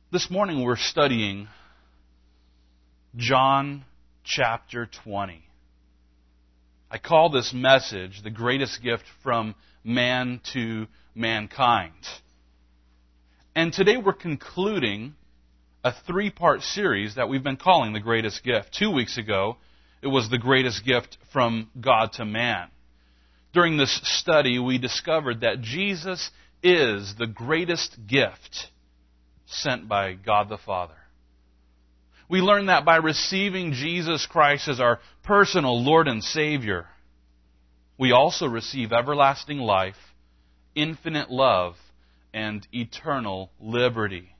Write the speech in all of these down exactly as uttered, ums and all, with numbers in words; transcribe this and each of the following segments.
This morning we're studying John chapter twenty. I call this message the greatest gift from man to mankind. And today we're concluding a three-part series that we've been calling the greatest gift. Two weeks ago, it was the greatest gift from God to man. During this study, we discovered that Jesus is the greatest gift sent by God the Father. We learned that by receiving Jesus Christ as our personal Lord and Savior, we also receive everlasting life, infinite love, and eternal liberty.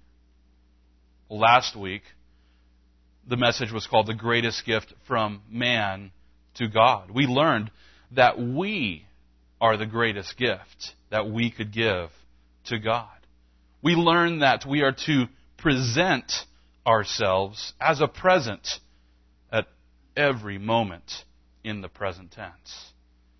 Last week, the message was called the greatest gift from man to God. We learned that we are the greatest gift that we could give to God. We learn that we are to present ourselves as a present at every moment in the present tense.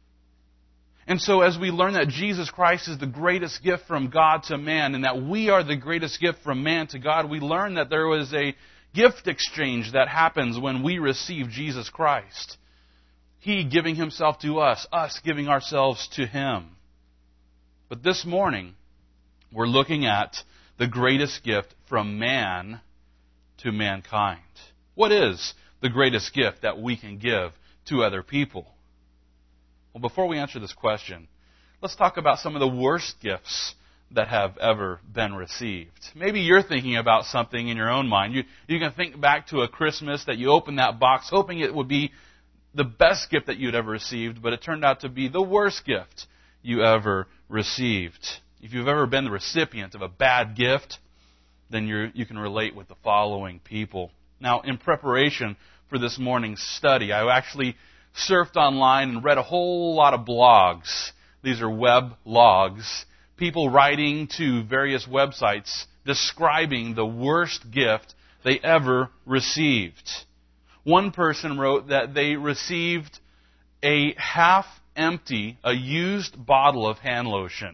And so as we learn that Jesus Christ is the greatest gift from God to man and that we are the greatest gift from man to God, we learn that there was a gift exchange that happens when we receive Jesus Christ. He giving Himself to us, us giving ourselves to Him. But this morning, we're looking at the greatest gift from man to mankind. What is the greatest gift that we can give to other people? Well, before we answer this question, let's talk about some of the worst gifts that have ever been received. Maybe you're thinking about something in your own mind. You, you can think back to a Christmas that you opened that box hoping it would be the best gift that you'd ever received, but it turned out to be the worst gift you ever received. If you've ever been the recipient of a bad gift, then you're, you can relate with the following people. Now, in preparation for this morning's study, I actually surfed online and read a whole lot of blogs. These are web logs. People writing to various websites describing the worst gift they ever received. One person wrote that they received a half-empty, a used bottle of hand lotion.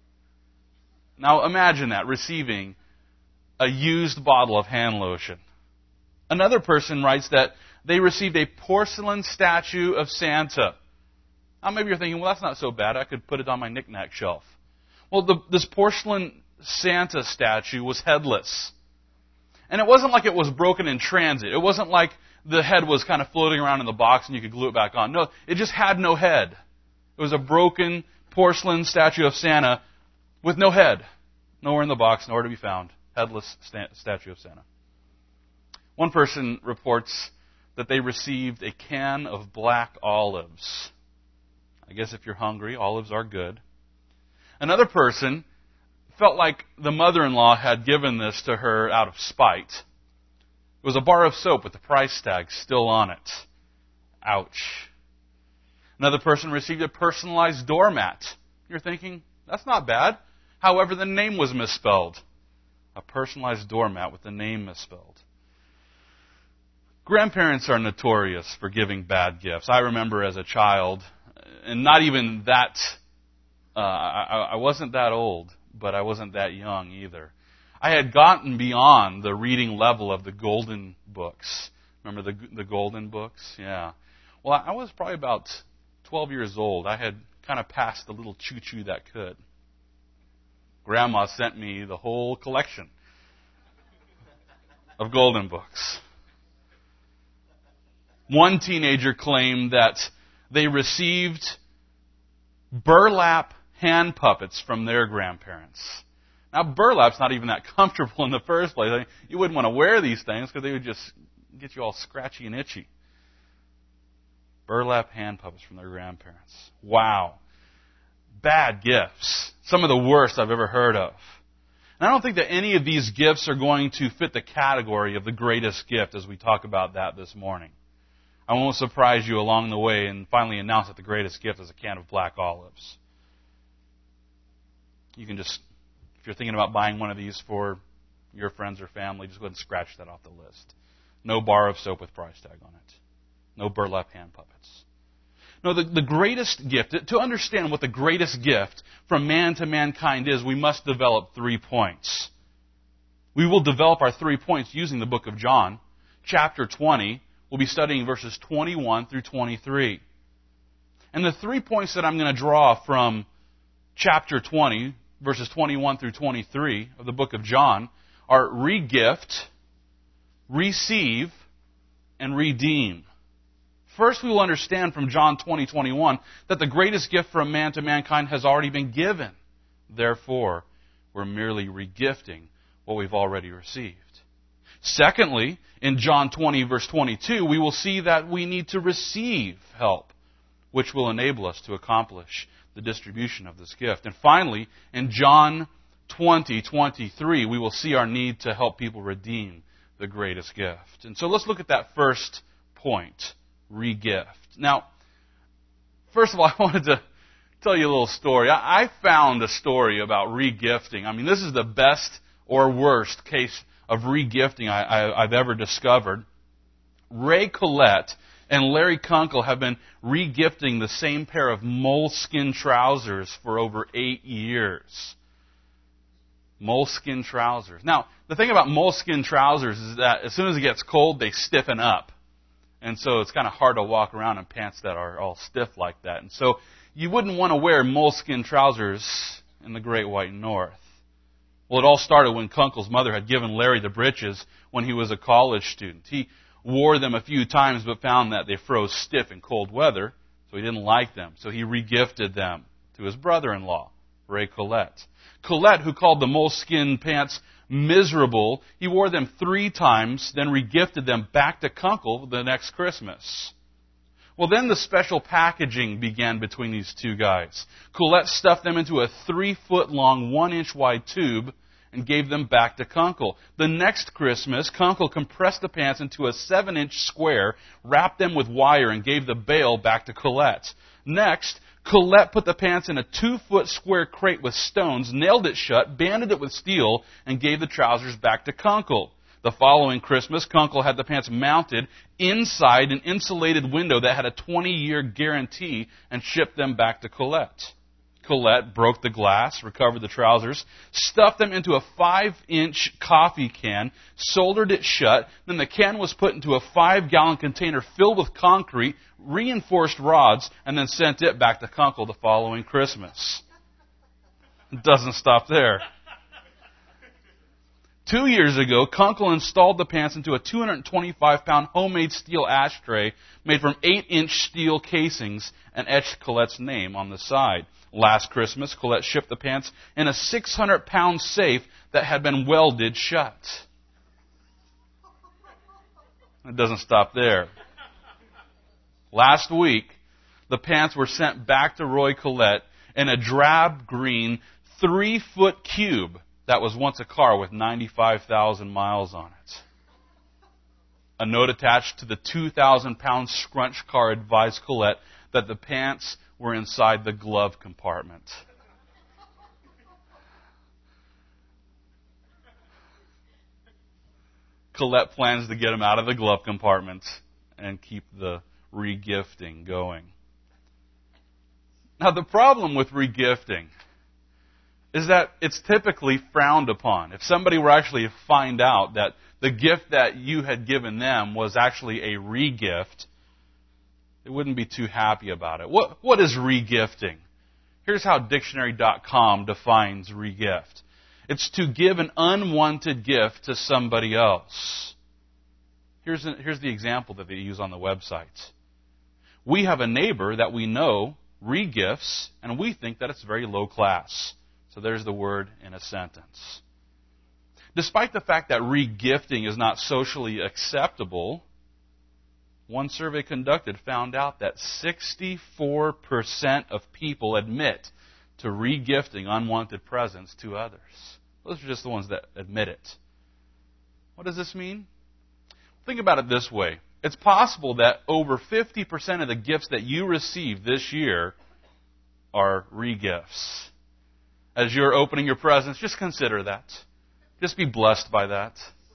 Now imagine that, receiving a used bottle of hand lotion. Another person writes that they received a porcelain statue of Santa. Now maybe you're thinking, well, that's not so bad. I could put it on my knick-knack shelf. Well, the, this porcelain Santa statue was headless. And it wasn't like it was broken in transit. It wasn't like the head was kind of floating around in the box and you could glue it back on. No, it just had no head. It was a broken porcelain statue of Santa with no head. Nowhere in the box, nowhere to be found. Headless sta- statue of Santa. One person reports that they received a can of black olives. I guess if you're hungry, olives are good. Another person felt like the mother-in-law had given this to her out of spite. It was a bar of soap with the price tag still on it. Ouch. Another person received a personalized doormat. You're thinking, that's not bad. However, the name was misspelled. A personalized doormat with the name misspelled. Grandparents are notorious for giving bad gifts. I remember as a child, and not even that, uh, I, I wasn't that old, but I wasn't that young either. I had gotten beyond the reading level of the golden books. Remember the the golden books? Yeah. Well, I was probably about twelve years old. I had kind of passed the little choo-choo that could. Grandma sent me the whole collection of golden books. One teenager claimed that they received burlap hand puppets from their grandparents. Now, burlap's not even that comfortable in the first place. I mean, you wouldn't want to wear these things because they would just get you all scratchy and itchy. Burlap hand puppets from their grandparents. Wow. Bad gifts. Some of the worst I've ever heard of. And I don't think that any of these gifts are going to fit the category of the greatest gift as we talk about that this morning. I won't surprise you along the way and finally announce that the greatest gift is a can of black olives. You can just, if you're thinking about buying one of these for your friends or family, just go ahead and scratch that off the list. No bar of soap with price tag on it. No burlap hand puppets. No, the, the greatest gift, to understand what the greatest gift from man to mankind is, we must develop three points. We will develop our three points using the book of John. Chapter twenty, we'll be studying verses twenty-one through twenty-three. And the three points that I'm going to draw from chapter twenty, verses twenty-one through twenty-three of the book of John are regift, receive, and redeem. First, we will understand from John twenty twenty-one that the greatest gift from man to mankind has already been given. Therefore, we're merely regifting what we've already received. Secondly, in John twenty, verse twenty-two, we will see that we need to receive help, which will enable us to accomplish the distribution of this gift. And finally, in John twenty twenty-three, we will see our need to help people redeem the greatest gift. And so let's look at that first point, regift. Now, first of all, I wanted to tell you a little story. I found a story about regifting. I mean, this is the best or worst case of regifting I, I, I've ever discovered. Ray Collette and Larry Kunkel have been regifting the same pair of moleskin trousers for over eight years. Moleskin trousers. Now, the thing about moleskin trousers is that as soon as it gets cold, they stiffen up. And so it's kind of hard to walk around in pants that are all stiff like that. And so you wouldn't want to wear moleskin trousers in the Great White North. Well, it all started when Kunkel's mother had given Larry the breeches when he was a college student. He wore them a few times but found that they froze stiff in cold weather, so he didn't like them. So he regifted them to his brother-in-law, Ray Collette. Collette, who called the moleskin pants miserable, he wore them three times, then regifted them back to Kunkel the next Christmas. Well, then the special packaging began between these two guys. Collette stuffed them into a three-foot-long, one-inch-wide tube and gave them back to Kunkel. The next Christmas, Kunkel compressed the pants into a seven-inch square, wrapped them with wire, and gave the bale back to Collette. Next, Collette put the pants in a two-foot square crate with stones, nailed it shut, banded it with steel, and gave the trousers back to Kunkel. The following Christmas, Kunkel had the pants mounted inside an insulated window that had a twenty-year guarantee and shipped them back to Collette. Collette broke the glass, recovered the trousers, stuffed them into a five-inch coffee can, soldered it shut, then the can was put into a five-gallon container filled with concrete, reinforced rods, and then sent it back to Kunkel the following Christmas. It doesn't stop there. Two years ago, Kunkel installed the pants into a two hundred twenty-five pound homemade steel ashtray made from eight-inch steel casings and etched Collette's name on the side. Last Christmas, Collette shipped the pants in a six hundred pound safe that had been welded shut. It doesn't stop there. Last week, the pants were sent back to Roy Collette in a drab green three-foot cube that was once a car with ninety-five thousand miles on it. A note attached to the two thousand pound scrunch car advised Collette that the pants were inside the glove compartment. Collette plans to get them out of the glove compartment and keep the regifting going. Now, the problem with regifting is that it's typically frowned upon. If somebody were actually to find out that the gift that you had given them was actually a regift, they wouldn't be too happy about it. What, what is regifting? Here's how dictionary dot com defines regift. It's to give an unwanted gift to somebody else. Here's, a, here's the example that they use on the website. We have a neighbor that we know regifts, and we think that it's very low class. So there's the word in a sentence. Despite the fact that regifting is not socially acceptable, one survey conducted found out that sixty-four percent of people admit to regifting unwanted presents to others. Those are just the ones that admit it. What does this mean? Think about it this way. It's possible that over fifty percent of the gifts that you receive this year are regifts. As you're opening your presents, just consider that. Just be blessed by that.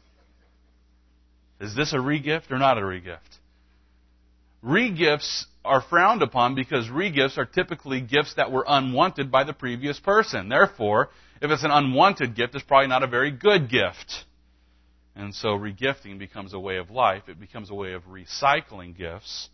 Is this a regift or not a regift? Regifts are frowned upon because regifts are typically gifts that were unwanted by the previous person. Therefore, if it's an unwanted gift, it's probably not a very good gift. And so regifting becomes a way of life. It becomes a way of recycling gifts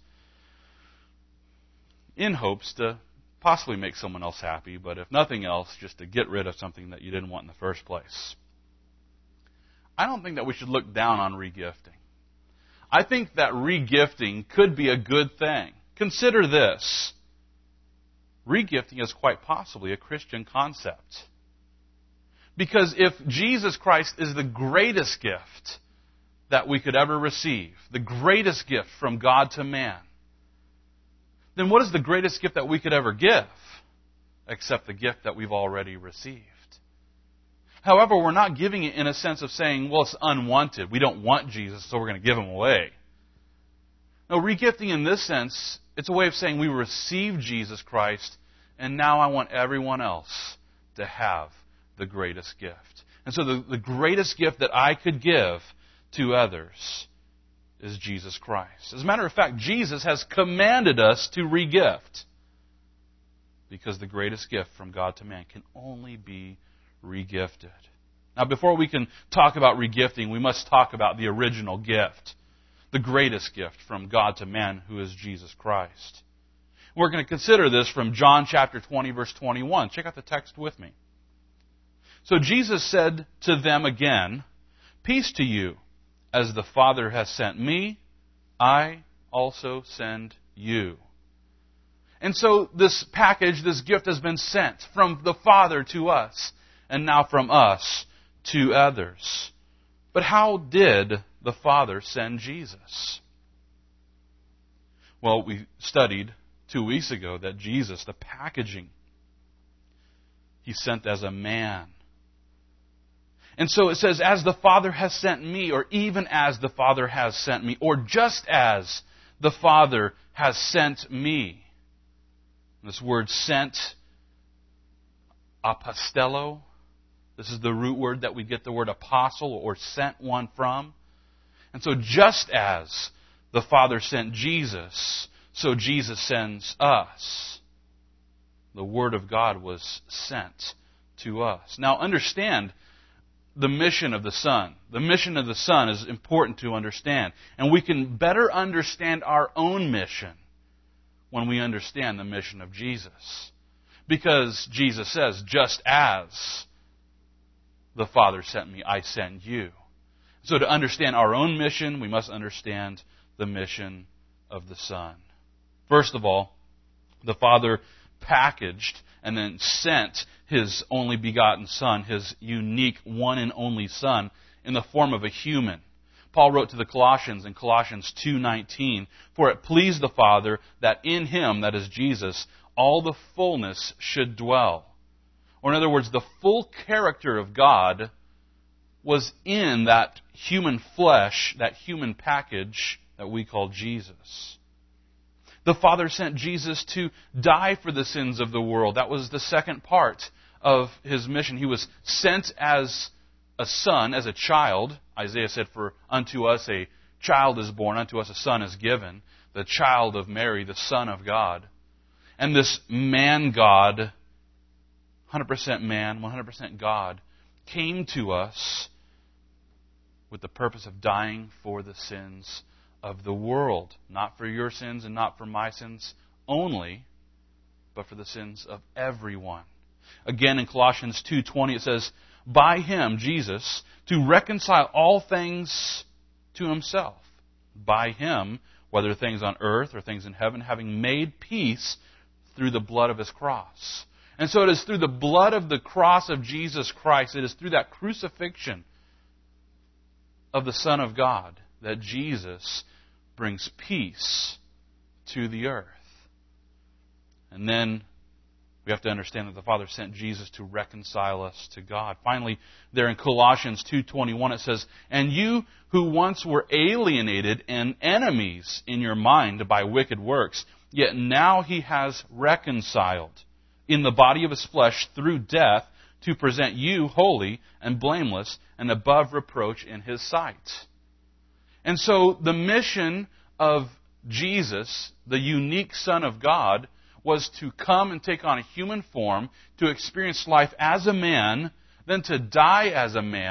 in hopes to possibly make someone else happy, but if nothing else, just to get rid of something that you didn't want in the first place. I don't think that we should look down on regifting. I think that regifting could be a good thing. Consider this. Regifting is quite possibly a Christian concept. Because if Jesus Christ is the greatest gift that we could ever receive, the greatest gift from God to man, then what is the greatest gift that we could ever give except the gift that we've already received? However, we're not giving it in a sense of saying, well, it's unwanted. We don't want Jesus, so we're going to give him away. No, regifting in this sense, it's a way of saying we receive Jesus Christ, and now I want everyone else to have the greatest gift. And so the, the greatest gift that I could give to others is Jesus Christ. As a matter of fact, Jesus has commanded us to regift, because the greatest gift from God to man can only be regifted. Now, before we can talk about regifting, we must talk about the original gift, the greatest gift from God to man, who is Jesus Christ. We're going to consider this from John chapter twenty, verse twenty-one. Check out the text with me. So Jesus said to them again, "Peace to you. As the Father has sent me, I also send you." And so this package, this gift has been sent from the Father to us, and now from us to others. But how did the Father send Jesus? Well, we studied two weeks ago that Jesus, the packaging, He sent as a man. And so it says, as the Father has sent me, or even as the Father has sent me, or just as the Father has sent me. This word sent, apostello, this is the root word that we get the word apostle or sent one from. And so just as the Father sent Jesus, so Jesus sends us. The Word of God was sent to us. Now understand the mission of the Son. The mission of the Son is important to understand. And we can better understand our own mission when we understand the mission of Jesus. Because Jesus says, just as the Father sent me, I send you. So to understand our own mission, we must understand the mission of the Son. First of all, the Father packaged and then sent His only begotten Son, His unique one and only Son, in the form of a human. Paul wrote to the Colossians in Colossians two nineteen, "For it pleased the Father that in Him," that is Jesus, "all the fullness should dwell." Or in other words, the full character of God was in that human flesh, that human package that we call Jesus. The Father sent Jesus to die for the sins of the world. That was the second part of His mission. He was sent as a son, as a child. Isaiah said, "For unto us a child is born, unto us a son is given." The child of Mary, the Son of God. And this man-God, one hundred percent man, one hundred percent God, came to us with the purpose of dying for the sins of the world. Not for your sins and not for my sins only, but for the sins of everyone. Again, in Colossians two twenty it says, "By Him," Jesus, "to reconcile all things to Himself." By Him, whether things on earth or things in heaven, having made peace through the blood of His cross. And so it is through the blood of the cross of Jesus Christ, it is through that crucifixion of the Son of God that Jesus brings peace to the earth. And then we have to understand that the Father sent Jesus to reconcile us to God. Finally, there in Colossians two twenty-one it says, "And you who once were alienated and enemies in your mind by wicked works, yet now He has reconciled in the body of His flesh through death to present you holy and blameless and above reproach in His sight." And so the mission of Jesus, the unique Son of God, was to come and take on a human form, to experience life as a man, then to die as a man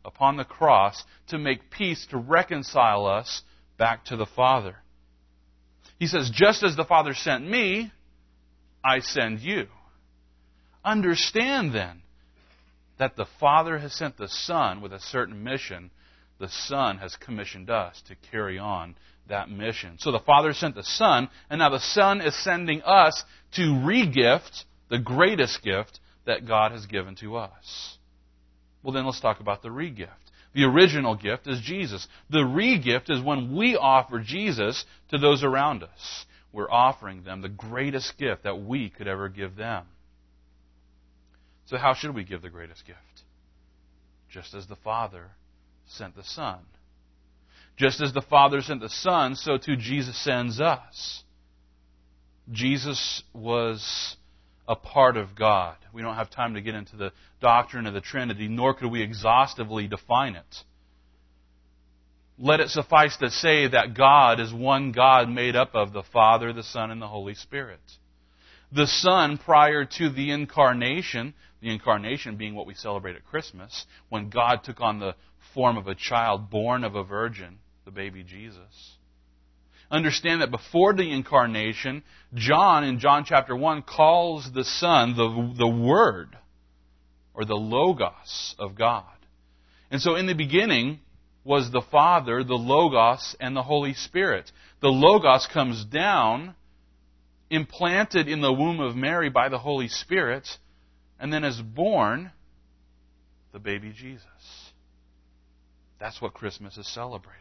upon the cross to make peace, to reconcile us back to the Father. He says, just as the Father sent me, I send you. Understand then that the Father has sent the Son with a certain mission. The Son has commissioned us to carry on that mission. So the Father sent the Son, and now the Son is sending us to re-gift the greatest gift that God has given to us. Well, then let's talk about the re-gift. The original gift is Jesus. The re-gift is when we offer Jesus to those around us. We're offering them the greatest gift that we could ever give them. So how should we give the greatest gift? Just as the Father sent the Son. Just as the Father sent the Son, so too Jesus sends us. Jesus was a part of God. We don't have time to get into the doctrine of the Trinity, nor could we exhaustively define it. Let it suffice to say that God is one God made up of the Father, the Son, and the Holy Spirit. The Son, prior to the Incarnation, the Incarnation being what we celebrate at Christmas, when God took on the form of a child born of a virgin, the baby Jesus. Understand that before the Incarnation, John, in John chapter one, calls the Son the, the Word, or the Logos of God. And so in the beginning was the Father, the Logos, and the Holy Spirit. The Logos comes down, implanted in the womb of Mary by the Holy Spirit, and then is born the baby Jesus. That's what Christmas is celebrating.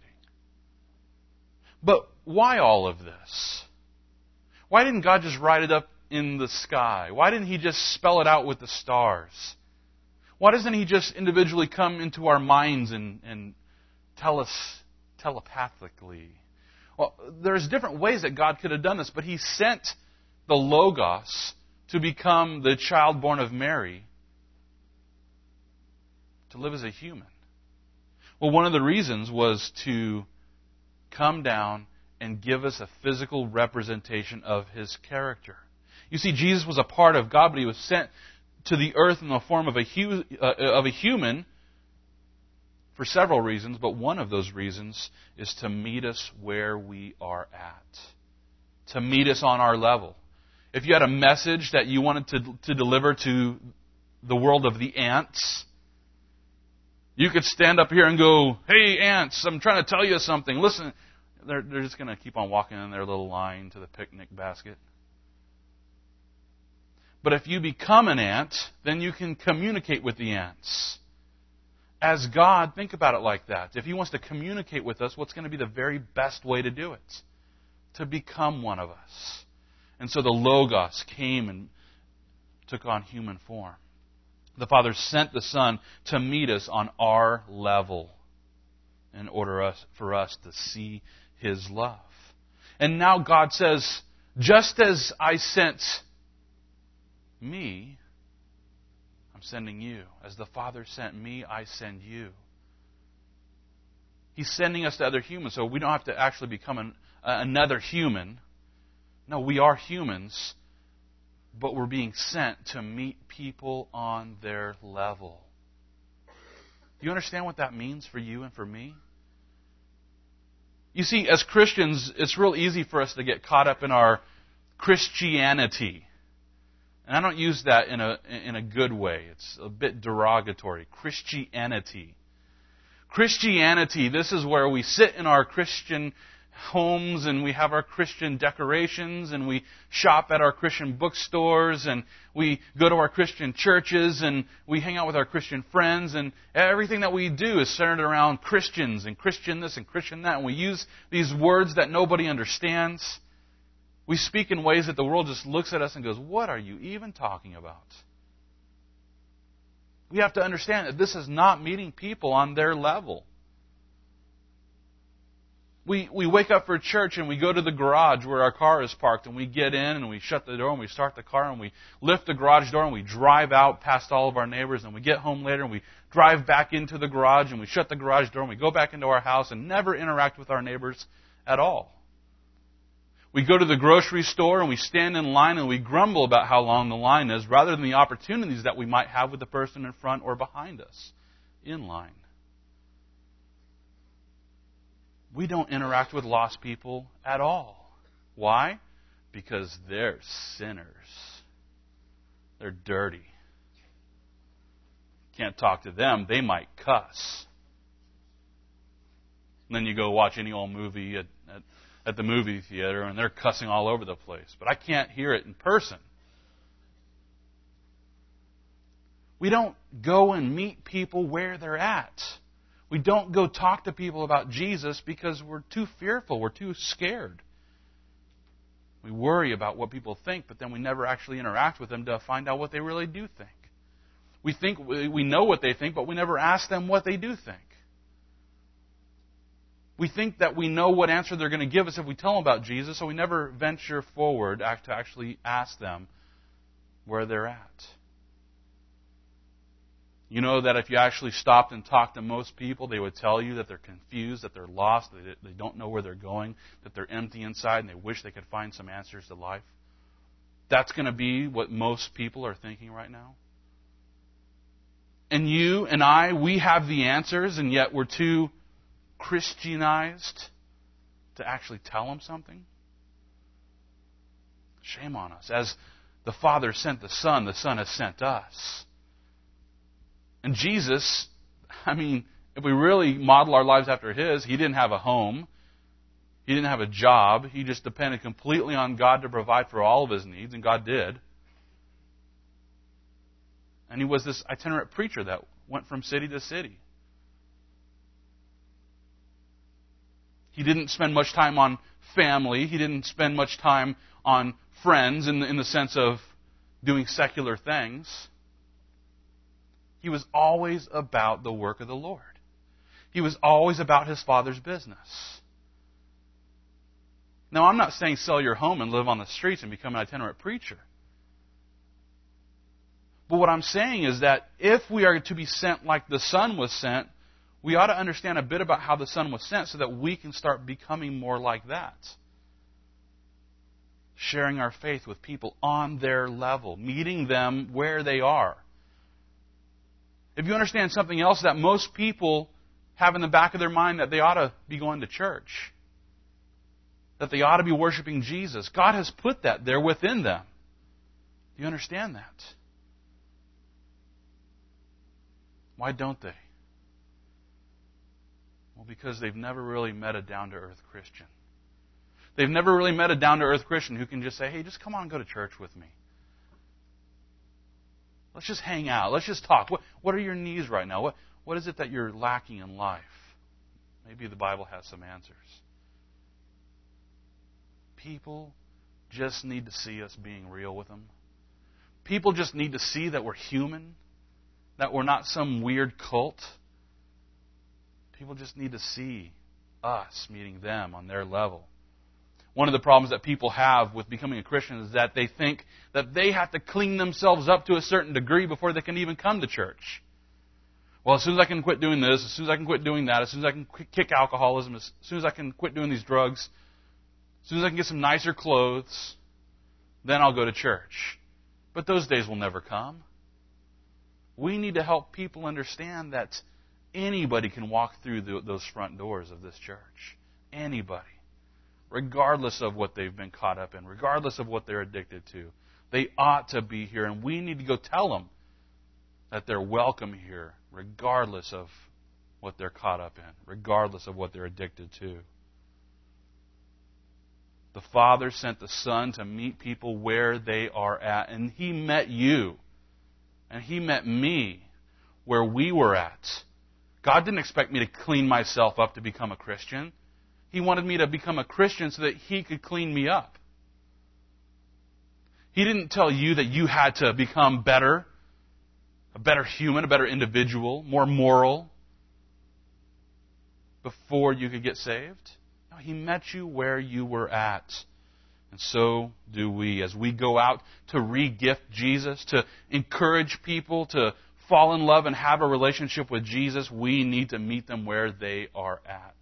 But why all of this? Why didn't God just write it up in the sky? Why didn't He just spell it out with the stars? Why doesn't He just individually come into our minds and, and tell us telepathically? Well, there's different ways that God could have done this, but He sent the Logos to become the child born of Mary to live as a human. Well, one of the reasons was to come down and give us a physical representation of His character. You see, Jesus was a part of God, but He was sent to the earth in the form of a, hu- uh, of a human for several reasons, but one of those reasons is to meet us where we are at, to meet us on our level. If you had a message that you wanted to, to deliver to the world of the ants, you could stand up here and go, "Hey, ants, I'm trying to tell you something. Listen." They're, they're just going to keep on walking in their little line to the picnic basket. But if you become an ant, then you can communicate with the ants. As God, think about it like that. If He wants to communicate with us, what's going to be the very best way to do it? To become one of us. And so the Logos came and took on human form. The Father sent the Son to meet us on our level in order us, for us to see His love. And now God says, just as I sent me, I'm sending you. As the Father sent me, I send you. He's sending us to other humans, so we don't have to actually become an, uh, another human. No, we are humans, but we're being sent to meet people on their level. Do you understand what that means for you and for me? You see, as Christians, it's real easy for us to get caught up in our Christianity. And I don't use that in a in a good way. It's a bit derogatory. Christianity. Christianity, this is where we sit in our Christian homes and we have our Christian decorations and we shop at our Christian bookstores and we go to our Christian churches and we hang out with our Christian friends, and everything that we do is centered around Christians and Christian this and Christian that, and we use these words that nobody understands. We speak in ways that the world just looks at us and goes, "What are you even talking about?" We have to understand that this is not meeting people on their level. We we wake up for church and we go to the garage where our car is parked, and we get in and we shut the door and we start the car and we lift the garage door and we drive out past all of our neighbors, and we get home later and we drive back into the garage and we shut the garage door and we go back into our house and never interact with our neighbors at all. We go to the grocery store and we stand in line and we grumble about how long the line is, rather than the opportunities that we might have with the person in front or behind us in line. We don't interact with lost people at all. Why? Because they're sinners. They're dirty. Can't talk to them. They might cuss. And then you go watch any old movie at, at, at the movie theater and they're cussing all over the place. But I can't hear it in person. We don't go and meet people where they're at. We don't go talk to people about Jesus because we're too fearful. We're too scared. We worry about what people think, but then we never actually interact with them to find out what they really do think. We think we know what they think, but we never ask them what they do think. We think that we know what answer they're going to give us if we tell them about Jesus, so we never venture forward to actually ask them where they're at. You know that if you actually stopped and talked to most people, they would tell you that they're confused, that they're lost, that they don't know where they're going, that they're empty inside, and they wish they could find some answers to life. That's going to be what most people are thinking right now. And you and I, we have the answers, and yet we're too Christianized to actually tell them something. Shame on us. As the Father sent the Son, the Son has sent us. And Jesus, I mean, if we really model our lives after His, He didn't have a home. He didn't have a job. He just depended completely on God to provide for all of His needs, and God did. And He was this itinerant preacher that went from city to city. He didn't spend much time on family. He didn't spend much time on friends in the, in the sense of doing secular things. He was always about the work of the Lord. He was always about His Father's business. Now, I'm not saying sell your home and live on the streets and become an itinerant preacher. But what I'm saying is that if we are to be sent like the Son was sent, we ought to understand a bit about how the Son was sent so that we can start becoming more like that. Sharing our faith with people on their level, meeting them where they are. If you understand something else, that most people have in the back of their mind that they ought to be going to church, that they ought to be worshiping Jesus. God has put that there within them. Do you understand that? Why don't they? Well, because they've never really met a down-to-earth Christian. They've never really met a down-to-earth Christian who can just say, hey, just come on and go to church with me. Let's just hang out. Let's just talk. What, what are your needs right now? What, what is it that you're lacking in life? Maybe the Bible has some answers. People just need to see us being real with them. People just need to see that we're human, that we're not some weird cult. People just need to see us meeting them on their level. One of the problems that people have with becoming a Christian is that they think that they have to clean themselves up to a certain degree before they can even come to church. Well, as soon as I can quit doing this, as soon as I can quit doing that, as soon as I can quit, kick alcoholism, as soon as I can quit doing these drugs, as soon as I can get some nicer clothes, then I'll go to church. But those days will never come. We need to help people understand that anybody can walk through the, those front doors of this church. Anybody. Regardless of what they've been caught up in, regardless of what they're addicted to. They ought to be here, and we need to go tell them that they're welcome here, regardless of what they're caught up in, regardless of what they're addicted to. The Father sent the Son to meet people where they are at, and He met you, and He met me where we were at. God didn't expect me to clean myself up to become a Christian. He wanted me to become a Christian so that He could clean me up. He didn't tell you that you had to become better, a better human, a better individual, more moral, before you could get saved. No, He met you where you were at. And so do we. As we go out to re-gift Jesus, to encourage people to fall in love and have a relationship with Jesus, we need to meet them where they are at.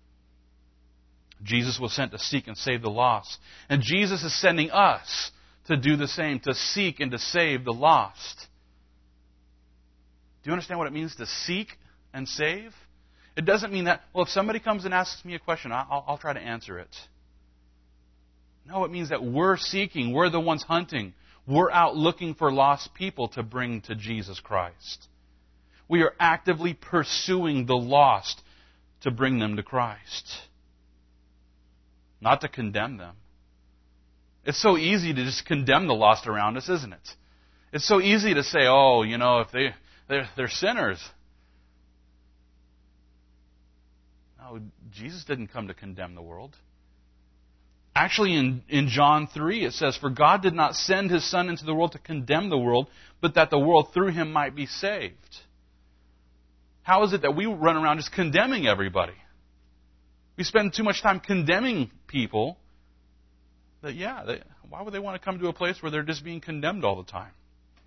Jesus was sent to seek and save the lost. And Jesus is sending us to do the same, to seek and to save the lost. Do you understand what it means to seek and save? It doesn't mean that, well, if somebody comes and asks me a question, I'll, I'll try to answer it. No, it means that we're seeking, we're the ones hunting. We're out looking for lost people to bring to Jesus Christ. We are actively pursuing the lost to bring them to Christ. Not to condemn them. It's so easy to just condemn the lost around us, isn't it? It's so easy to say, oh, you know, if they, they're, they're sinners. No, Jesus didn't come to condemn the world. Actually, in, in John three, it says, "For God did not send His Son into the world to condemn the world, but that the world through Him might be saved." How is it that we run around just condemning everybody? We spend too much time condemning people that, yeah, they, why would they want to come to a place where they're just being condemned all the time?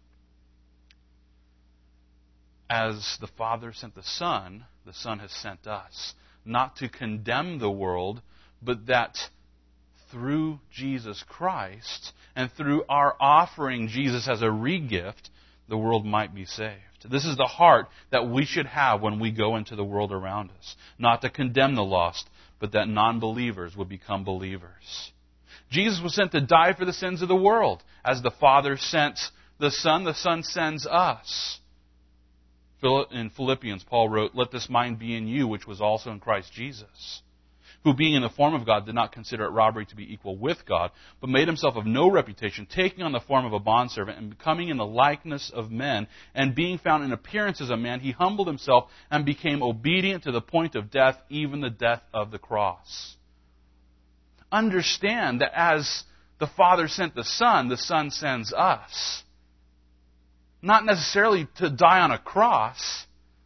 As the Father sent the Son, the Son has sent us, not to condemn the world, but that through Jesus Christ and through our offering Jesus as a re-gift, the world might be saved. This is the heart that we should have when we go into the world around us. Not to condemn the lost, but that non-believers would become believers. Jesus was sent to die for the sins of the world. As the Father sent the Son, the Son sends us. In Philippians, Paul wrote, "Let this mind be in you, which was also in Christ Jesus, who being in the form of God did not consider it robbery to be equal with God, but made himself of no reputation, taking on the form of a bondservant and becoming in the likeness of men, and being found in appearance as a man, he humbled himself and became obedient to the point of death, even the death of the cross." Understand that as the Father sent the Son, the Son sends us. Not necessarily to die on a cross,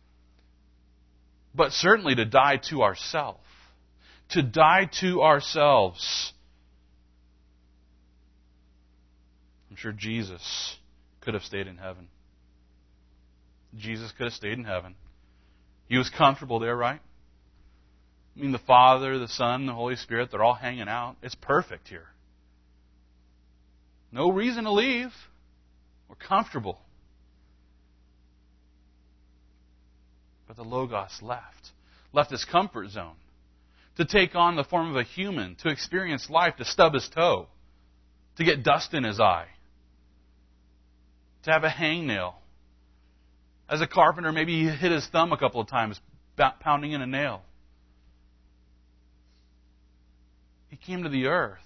but certainly to die to ourselves. To die to ourselves. I'm sure Jesus could have stayed in heaven. Jesus could have stayed in heaven. He was comfortable there, right? I mean, the Father, the Son, the Holy Spirit, they're all hanging out. It's perfect here. No reason to leave. We're comfortable. But the Logos left. Left his comfort zone. To take on the form of a human. To experience life. To stub his toe. To get dust in his eye. To have a hangnail. As a carpenter, maybe he hit his thumb a couple of times pounding in a nail. He came to the earth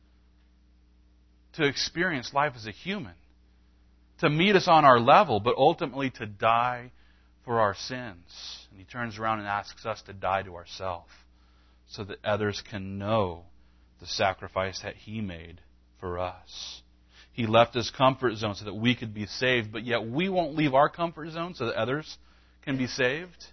to experience life as a human. To meet us on our level, but ultimately to die for our sins. And he turns around and asks us to die to ourselves so that others can know the sacrifice that he made for us. He left his comfort zone so that we could be saved, but yet we won't leave our comfort zone so that others can be saved.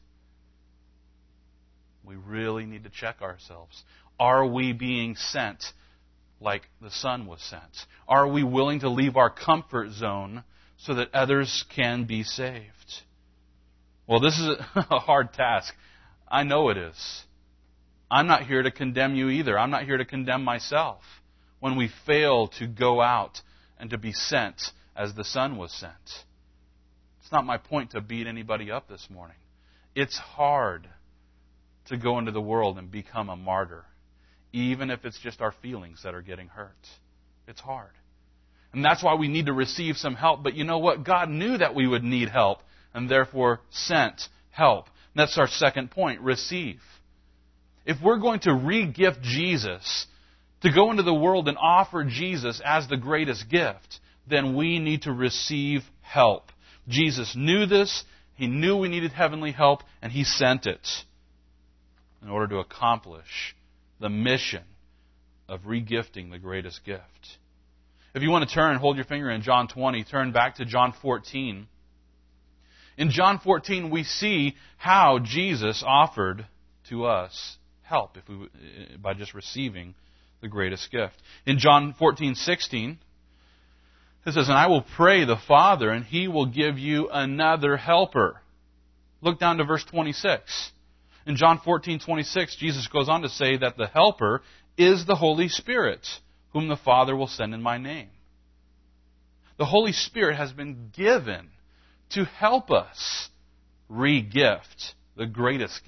We really need to check ourselves. Are we being sent like the Son was sent? Are we willing to leave our comfort zone so that others can be saved? Well, this is a hard task. I know it is. I'm not here to condemn you either. I'm not here to condemn myself when we fail to go out and to be sent as the Son was sent. It's not my point to beat anybody up this morning. It's hard to go into the world and become a martyr, even if it's just our feelings that are getting hurt. It's hard. And that's why we need to receive some help. But you know what? God knew that we would need help and therefore sent help. And that's our second point, receive. If we're going to re-gift Jesus, to go into the world and offer Jesus as the greatest gift, then we need to receive help. Jesus knew this. He knew we needed heavenly help, and He sent it in order to accomplish the mission of re-gifting the greatest gift. If you want to turn, hold your finger in John twenty, turn back to John fourteen. In John fourteen, we see how Jesus offered to us help if we, by just receiving the greatest gift. In John fourteen sixteen, it says, "And I will pray the Father, and He will give you another helper." Look down to verse twenty-six. In John fourteen twenty-six, Jesus goes on to say that the helper is the Holy Spirit, whom the Father will send in my name. The Holy Spirit has been given to help us re-gift the greatest gift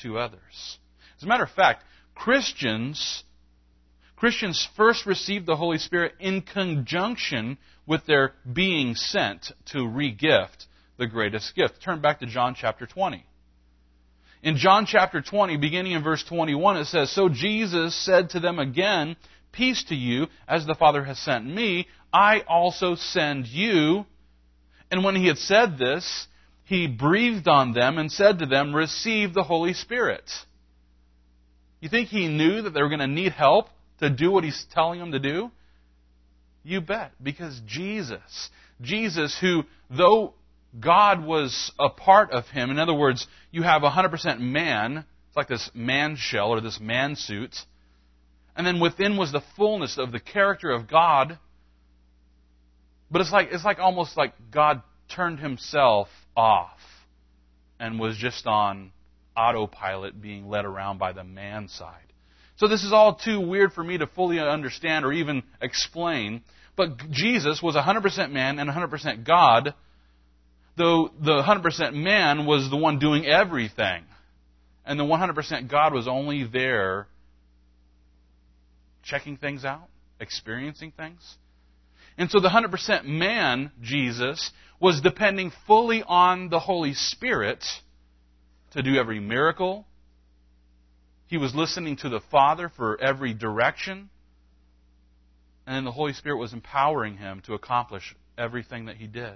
to others. As a matter of fact, Christians Christians first received the Holy Spirit in conjunction with their being sent to re-gift the greatest gift. Turn back to John chapter twenty. In John chapter twenty, beginning in verse twenty-one, it says, "So Jesus said to them again, 'Peace to you, as the Father has sent me, I also send you.' And when he had said this, he breathed on them and said to them, 'Receive the Holy Spirit.'" You think he knew that they were going to need help to do what he's telling them to do? You bet. Because Jesus, Jesus who, though God was a part of him, in other words, you have one hundred percent man, it's like this man shell or this man suit, and then within was the fullness of the character of God, but it's like, it's like almost like God turned himself off and was just on autopilot being led around by the man side. So this is all too weird for me to fully understand or even explain. But Jesus was one hundred percent man and one hundred percent God, though the one hundred percent man was the one doing everything. And the one hundred percent God was only there checking things out, experiencing things. And so the one hundred percent man, Jesus, was depending fully on the Holy Spirit to do every miracle. He was listening to the Father for every direction. And then the Holy Spirit was empowering him to accomplish everything that he did.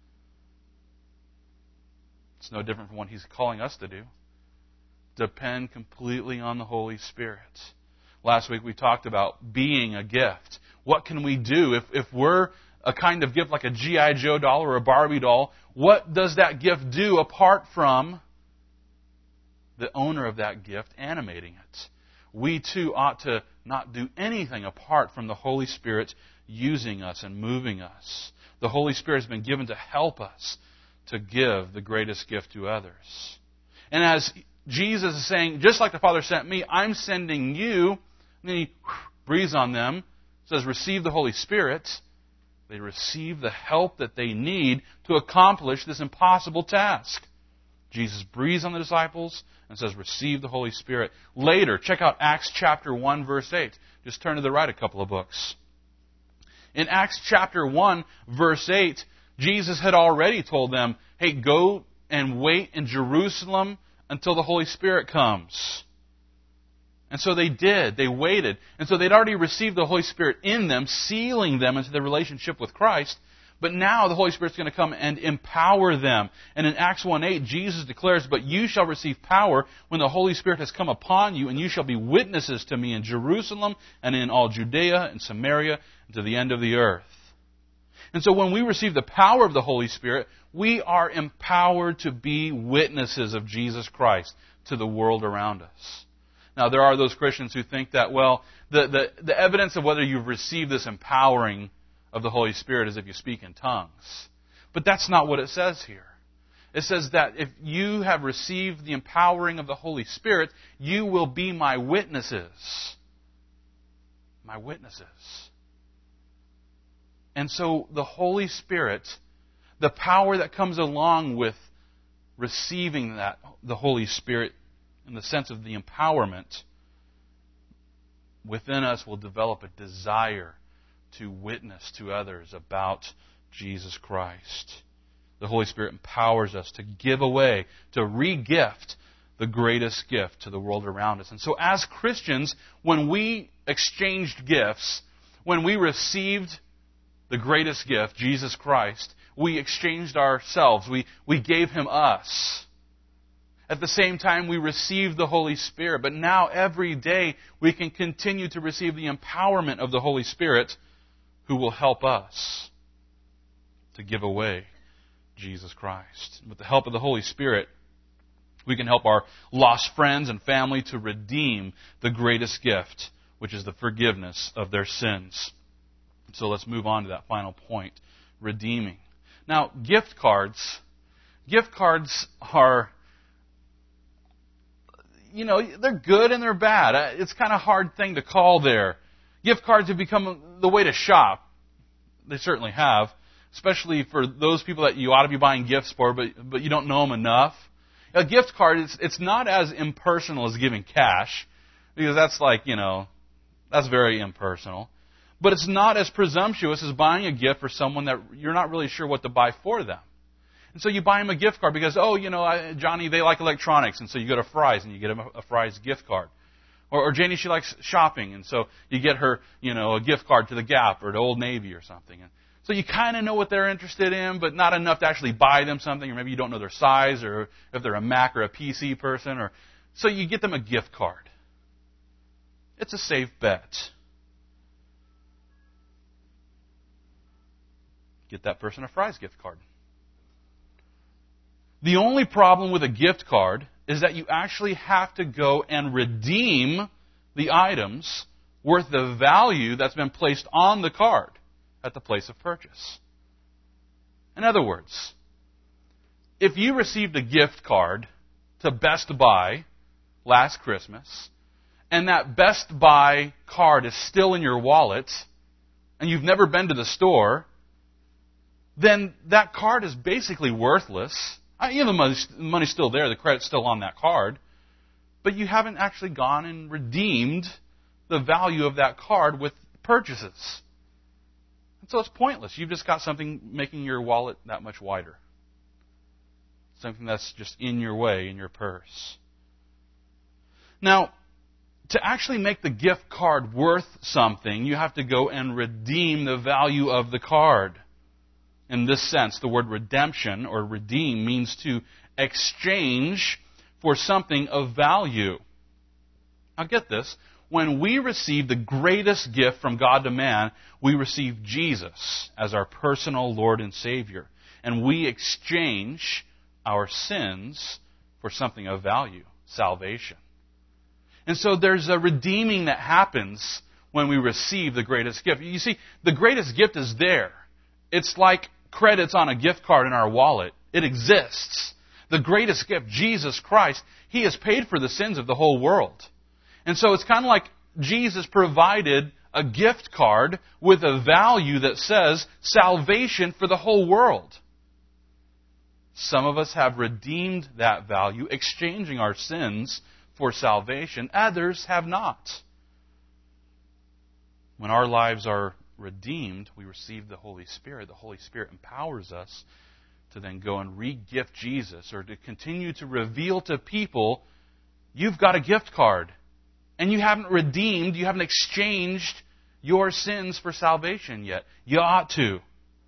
It's no different from what he's calling us to do. Depend completely on the Holy Spirit. Last week we talked about being a gift. What can we do if, if we're a kind of gift like a G I Joe doll or a Barbie doll? What does that gift do apart from the owner of that gift animating it? We too ought to not do anything apart from the Holy Spirit using us and moving us. The Holy Spirit has been given to help us to give the greatest gift to others. And as Jesus is saying, just like the Father sent me, I'm sending you. And then he breathes on them, says, receive the Holy Spirit. They receive the help that they need to accomplish this impossible task. Jesus breathes on the disciples and says, receive the Holy Spirit. Later, check out Acts chapter one, verse eight. Just turn to the right a couple of books. In Acts chapter one, verse eight, Jesus had already told them, hey, go and wait in Jerusalem until the Holy Spirit comes. And so they did. They waited. And so they'd already received the Holy Spirit in them, sealing them into their relationship with Christ. But now the Holy Spirit's going to come and empower them. And in Acts one eight, Jesus declares, but you shall receive power when the Holy Spirit has come upon you, and you shall be witnesses to me in Jerusalem and in all Judea and Samaria and to the end of the earth. And so when we receive the power of the Holy Spirit, we are empowered to be witnesses of Jesus Christ to the world around us. Now, there are those Christians who think that, well, the, the, the evidence of whether you've received this empowering of the Holy Spirit is if you speak in tongues. But that's not what it says here. It says that if you have received the empowering of the Holy Spirit, you will be my witnesses. My witnesses. And so the Holy Spirit, the power that comes along with receiving that, the Holy Spirit, in the sense of the empowerment, within us will develop a desire to witness to others about Jesus Christ. The Holy Spirit empowers us to give away, to re-gift the greatest gift to the world around us. And so as Christians, when we exchanged gifts, when we received the greatest gift, Jesus Christ, we exchanged ourselves. We, we gave Him us. At the same time, we received the Holy Spirit. But now, every day, we can continue to receive the empowerment of the Holy Spirit who will help us to give away Jesus Christ. With the help of the Holy Spirit, we can help our lost friends and family to redeem the greatest gift, which is the forgiveness of their sins. So let's move on to that final point, redeeming. Now, gift cards, gift cards are, you know, they're good and they're bad. It's kind of a hard thing to call there. Gift cards have become the way to shop. They certainly have, especially for those people that you ought to be buying gifts for, but but you don't know them enough. a gift card, it's, it's not as impersonal as giving cash, because that's like, you know, that's very impersonal. But it's not as presumptuous as buying a gift for someone that you're not really sure what to buy for them. And so you buy them a gift card because, oh, you know, I, Johnny, they like electronics, and so you go to Fry's and you get them a, a Fry's gift card. Or, or Janie, she likes shopping, and so you get her, you know, a gift card to the Gap or to Old Navy or something. And so you kind of know what they're interested in, but not enough to actually buy them something, or maybe you don't know their size, or if they're a Mac or a P C person. Or so you get them a gift card. It's a safe bet. Get that person a Fry's gift card. The only problem with a gift card is that you actually have to go and redeem the items worth the value that's been placed on the card at the place of purchase. In other words, if you received a gift card to Best Buy last Christmas, and that Best Buy card is still in your wallet, and you've never been to the store, then that card is basically worthless. You know, the money's, the money's still there, the credit's still on that card, but you haven't actually gone and redeemed the value of that card with purchases. And so it's pointless. You've just got something making your wallet that much wider. Something that's just in your way, in your purse. Now, to actually make the gift card worth something, you have to go and redeem the value of the card. In this sense, the word redemption or redeem means to exchange for something of value. Now get this. When we receive the greatest gift from God to man, we receive Jesus as our personal Lord and Savior. And we exchange our sins for something of value, salvation. And so there's a redeeming that happens when we receive the greatest gift. You see, the greatest gift is there. It's like credits on a gift card in our wallet. It exists. The greatest gift, Jesus Christ, He has paid for the sins of the whole world. And so it's kind of like Jesus provided a gift card with a value that says salvation for the whole world. Some of us have redeemed that value, exchanging our sins for salvation. Others have not. When our lives are redeemed, we receive the Holy Spirit. The Holy Spirit empowers us to then go and re-gift Jesus, or to continue to reveal to people, you've got a gift card, and you haven't redeemed, you haven't exchanged your sins for salvation yet. You ought to.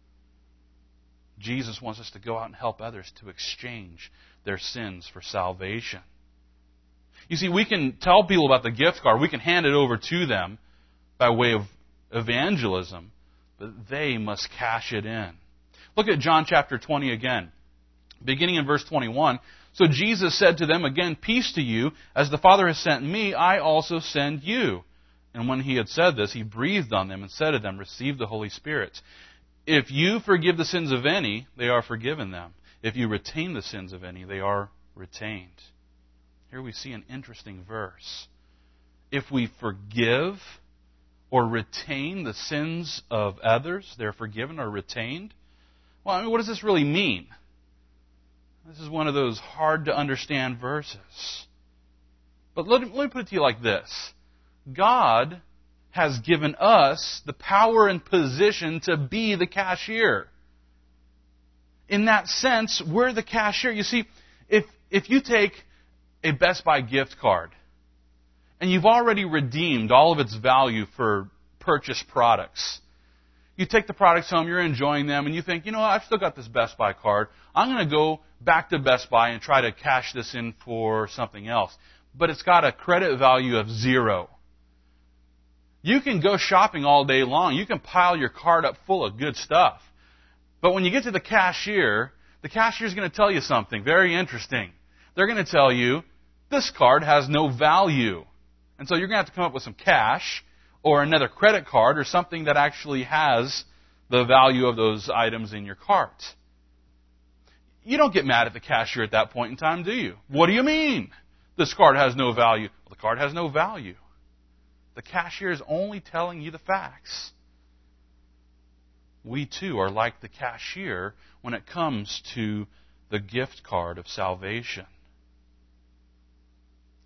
Jesus wants us to go out and help others to exchange their sins for salvation. You see, we can tell people about the gift card, we can hand it over to them by way of evangelism, but they must cash it in. Look at John chapter twenty again, beginning in verse twenty-one. So Jesus said to them again, peace to you, as the Father has sent me, I also send you. And when He had said this, He breathed on them and said to them, receive the Holy Spirit. If you forgive the sins of any, they are forgiven them. If you retain the sins of any, they are retained. Here we see an interesting verse. If we forgive or retain the sins of others, they're forgiven or retained. Well, I mean, what does this really mean? This is one of those hard to understand verses. But let, let me put it to you like this. God has given us the power and position to be the cashier. In that sense, we're the cashier. You see, if if you take a Best Buy gift card, and you've already redeemed all of its value for purchased products. You take the products home, you're enjoying them, and you think, you know, I've still got this Best Buy card. I'm going to go back to Best Buy and try to cash this in for something else. But it's got a credit value of zero. You can go shopping all day long. You can pile your card up full of good stuff. But when you get to the cashier, the cashier's going to tell you something very interesting. They're going to tell you, this card has no value. And so you're going to have to come up with some cash or another credit card or something that actually has the value of those items in your cart. You don't get mad at the cashier at that point in time, do you? What do you mean? This card has no value. Well, the card has no value. The cashier is only telling you the facts. We too are like the cashier when it comes to the gift card of salvation.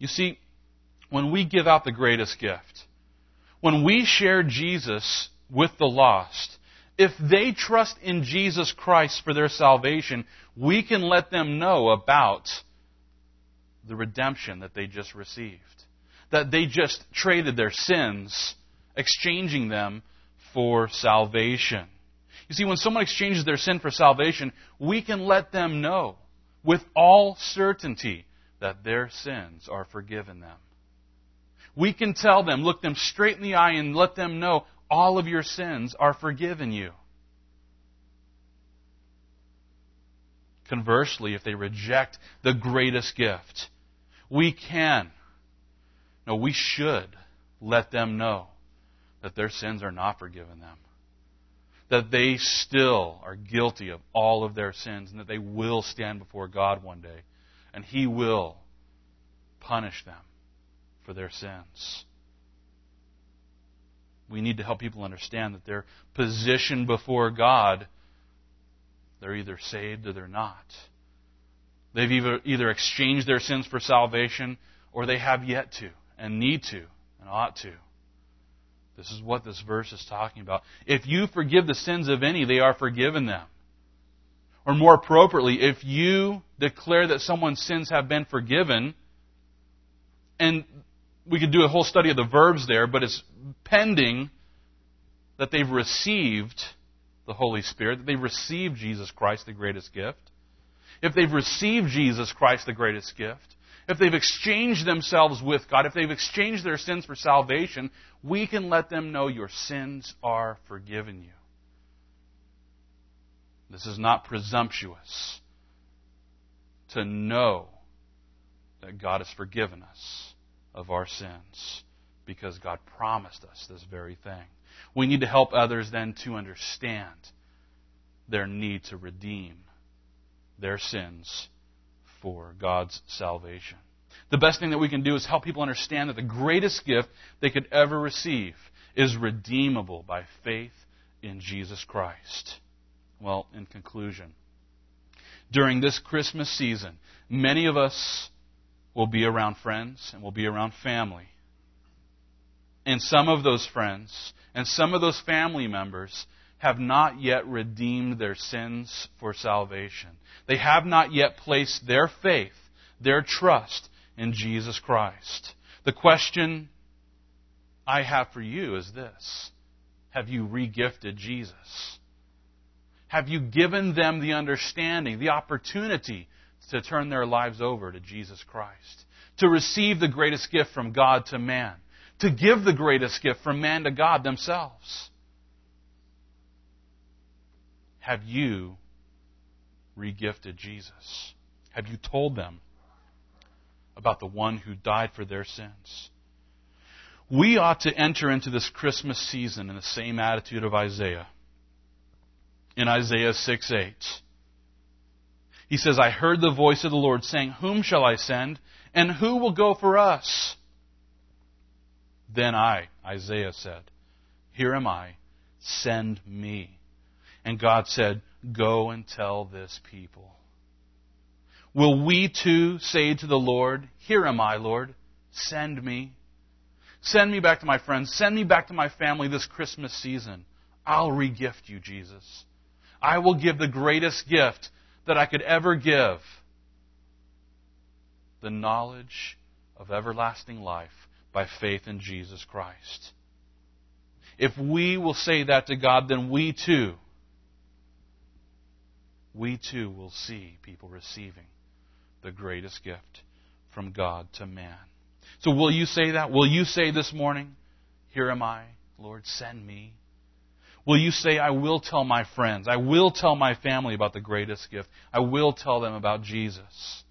You see, when we give out the greatest gift, when we share Jesus with the lost, if they trust in Jesus Christ for their salvation, we can let them know about the redemption that they just received. That they just traded their sins, exchanging them for salvation. You see, when someone exchanges their sin for salvation, we can let them know with all certainty that their sins are forgiven them. We can tell them, look them straight in the eye and let them know all of your sins are forgiven you. Conversely, if they reject the greatest gift, we can, no, we should let them know that their sins are not forgiven them. That they still are guilty of all of their sins and that they will stand before God one day and He will punish them for their sins. We need to help people understand that their position before God, they're either saved or they're not. They've either, either exchanged their sins for salvation or they have yet to and need to and ought to. This is what this verse is talking about. If you forgive the sins of any, they are forgiven them. Or more appropriately, if you declare that someone's sins have been forgiven, and we could do a whole study of the verbs there, but it's pending that they've received the Holy Spirit, that they've received Jesus Christ, the greatest gift. If they've received Jesus Christ, the greatest gift, if they've exchanged themselves with God, if they've exchanged their sins for salvation, we can let them know your sins are forgiven you. This is not presumptuous to know that God has forgiven us of our sins because God promised us this very thing. We need to help others then to understand their need to redeem their sins for God's salvation. The best thing that we can do is help people understand that the greatest gift they could ever receive is redeemable by faith in Jesus Christ. Well, in conclusion, during this Christmas season, many of us will be around friends and will be around family. And some of those friends and some of those family members have not yet redeemed their sins for salvation. They have not yet placed their faith, their trust in Jesus Christ. The question I have for you is this: have you regifted Jesus? Have you given them the understanding, the opportunity to turn their lives over to Jesus Christ? To receive the greatest gift from God to man? To give the greatest gift from man to God themselves? Have you regifted Jesus? Have you told them about the one who died for their sins? We ought to enter into this Christmas season in the same attitude of Isaiah. In Isaiah six eight, he says, I heard the voice of the Lord saying, whom shall I send, and who will go for us? Then I, Isaiah, said, here am I, send me. And God said, go and tell this people. Will we too say to the Lord, here am I, Lord, send me. Send me back to my friends. Send me back to my family this Christmas season. I'll regift you, Jesus. I will give the greatest gift that I could ever give. The knowledge of everlasting life by faith in Jesus Christ. If we will say that to God, then we too, we too will see people receiving the greatest gift from God to man. So will you say that? Will you say this morning, here am I, Lord, send me? Will you say, I will tell my friends, I will tell my family about the greatest gift. I will tell them about Jesus.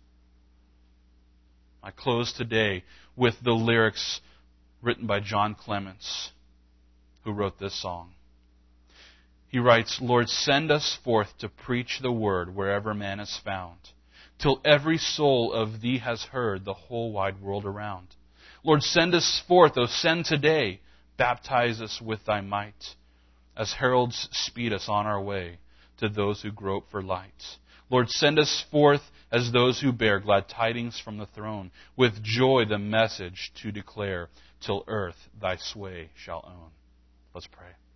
I close today with the lyrics written by John Clements, who wrote this song. He writes, Lord, send us forth to preach the word wherever man is found, till every soul of Thee has heard the whole wide world around. Lord, send us forth, oh, send today, baptize us with Thy might, as heralds speed us on our way to those who grope for light. Lord, send us forth as those who bear glad tidings from the throne, with joy the message to declare, till earth thy sway shall own. Let's pray.